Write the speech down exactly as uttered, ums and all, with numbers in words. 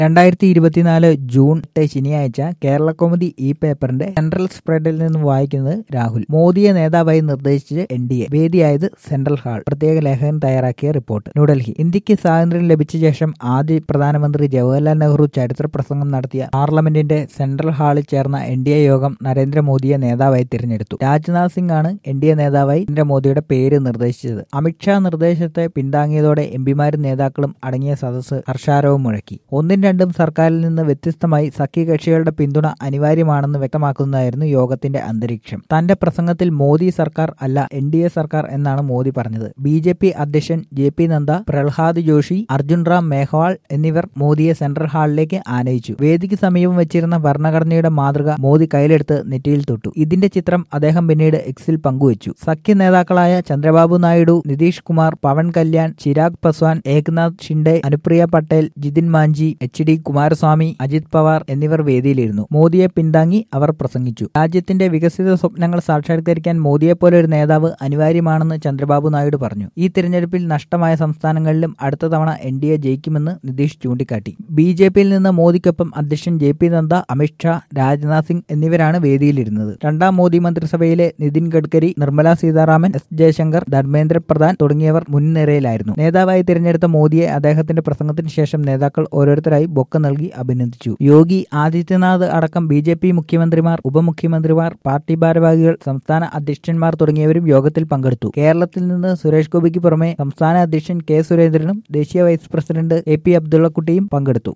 രണ്ടായിരത്തി ഇരുപത്തിനാല് ജൂൺ എട്ട് ശനിയാഴ്ച കേരളകൗമുദി ഈ പേപ്പറിന്റെ സെൻട്രൽ സ്പ്രെഡിൽ നിന്നും വായിക്കുന്നത് രാഹുൽ. മോദിയെ നേതാവായി നിർദ്ദേശിച്ച് എൻ ഡി എ, വേദിയായത് സെൻട്രൽ ഹാൾ. പ്രത്യേക ലേഖകൻ തയ്യാറാക്കിയ റിപ്പോർട്ട്. ന്യൂഡൽഹി. ഇന്ത്യക്ക് സ്വാതന്ത്ര്യം ലഭിച്ച ശേഷം ആദ്യ പ്രധാനമന്ത്രി ജവഹർലാൽ നെഹ്റു ചരിത്ര പ്രസംഗം നടത്തിയ പാർലമെന്റിന്റെ സെൻട്രൽ ഹാളിൽ ചേർന്ന എൻ ഡി എ യോഗം നരേന്ദ്രമോദിയെ നേതാവായി തിരഞ്ഞെടുത്തു. രാജ്നാഥ് സിംഗ് ആണ് എൻ ഡി എ നേതാവായി നരേന്ദ്രമോദിയുടെ പേര് നിർദ്ദേശിച്ചത്. അമിത്ഷാ നിർദ്ദേശത്തെ പിന്താങ്ങിയതോടെ എംപിമാരും നേതാക്കളും അടങ്ങിയ സദസ്സ് ഹർഷാരവം മുഴക്കി. ഒന്നും രണ്ടും സർക്കാരിൽ നിന്ന് വ്യത്യസ്തമായി സഖ്യകക്ഷികളുടെ പിന്തുണ അനിവാര്യമാണെന്ന് വ്യക്തമാക്കുന്നതായിരുന്നു യോഗത്തിന്റെ അന്തരീക്ഷം. തന്റെ പ്രസംഗത്തിൽ മോദി സർക്കാർ അല്ല എൻ ഡി എ സർക്കാർ എന്നാണ് മോദി പറഞ്ഞത്. ബി ജെ പി അധ്യക്ഷൻ ജെ പി നദ്ദ, പ്രഹ്ലാദ് ജോഷി, അർജുൻ റാം മേഘ്വാൾ എന്നിവർ മോദിയെ സെൻട്രൽ ഹാളിലേക്ക് ആനയിച്ചു. വേദിക്ക് സമീപം വെച്ചിരുന്ന ഭരണഘടനയുടെ മാതൃക മോദി കയ്യിലെടുത്ത് നെറ്റിയിൽ തൊട്ടു. ഇതിന്റെ ചിത്രം അദ്ദേഹം പിന്നീട് എക്സിൽ പങ്കുവച്ചു. സഖ്യ നേതാക്കളായ ചന്ദ്രബാബു നായിഡു, നിതീഷ് കുമാർ, പവൻ കല്യാൺ, ചിരാഗ് പസ്വാൻ, ഏക്നാഥ് ഷിൻഡെ, അനുപ്രിയ പട്ടേൽ, ജിതിൻ മാഞ്ചി, എച്ച് ഡി കുമാരസ്വാമി, അജിത് പവാർ എന്നിവർ വേദിയിലിരുന്നു. മോദിയെ പിന്താങ്ങി അവർ പ്രസംഗിച്ചു. രാജ്യത്തിന്റെ വികസിത സ്വപ്നങ്ങൾ സാക്ഷാത്കരിക്കാൻ മോദിയെപ്പോലെ ഒരു നേതാവ് അനിവാര്യമാണെന്ന് ചന്ദ്രബാബു നായിഡു പറഞ്ഞു. ഈ തിരഞ്ഞെടുപ്പിൽ നഷ്ടമായ സംസ്ഥാനങ്ങളിലും അടുത്ത തവണ എൻ ഡി എ ജയിക്കുമെന്ന് നിതീഷ് ചൂണ്ടിക്കാട്ടി. ബി ജെ പിയിൽ നിന്ന് മോദിക്കൊപ്പം അധ്യക്ഷൻ ജെ പി നദ്ദ, അമിത്ഷാ, രാജ്നാഥ് സിംഗ് എന്നിവരാണ് വേദിയിലിരുന്നത്. രണ്ടാം മോദി മന്ത്രിസഭയിലെ നിതിൻ ഗഡ്കരി, നിർമ്മല സീതാരാമൻ, എസ് ജയശങ്കർ, ധർമ്മേന്ദ്ര പ്രധാൻ തുടങ്ങിയവർ മുൻനിരയിലായിരുന്നു. നേതാവായി തിരഞ്ഞെടുത്ത മോദിയെ അദ്ദേഹത്തിന്റെ പ്രസംഗത്തിന് ശേഷം നേതാക്കൾ ഓരോരുത്തരായി ബൊക്ക നൽകി അഭിനന്ദിച്ചു. യോഗി ആദിത്യനാഥ് അടക്കം ബി ജെ പി മുഖ്യമന്ത്രിമാർ, ഉപമുഖ്യമന്ത്രിമാർ, പാർട്ടി ഭാരവാഹികൾ, സംസ്ഥാന അധ്യക്ഷന്മാർ തുടങ്ങിയവരും യോഗത്തിൽ പങ്കെടുത്തു. കേരളത്തിൽ നിന്ന് സുരേഷ് ഗോപിക്ക് പുറമെ സംസ്ഥാന അധ്യക്ഷൻ കെ സുരേന്ദ്രനും ദേശീയ വൈസ് പ്രസിഡന്റ് എ പി അബ്ദുള്ളക്കുട്ടിയും പങ്കെടുത്തു.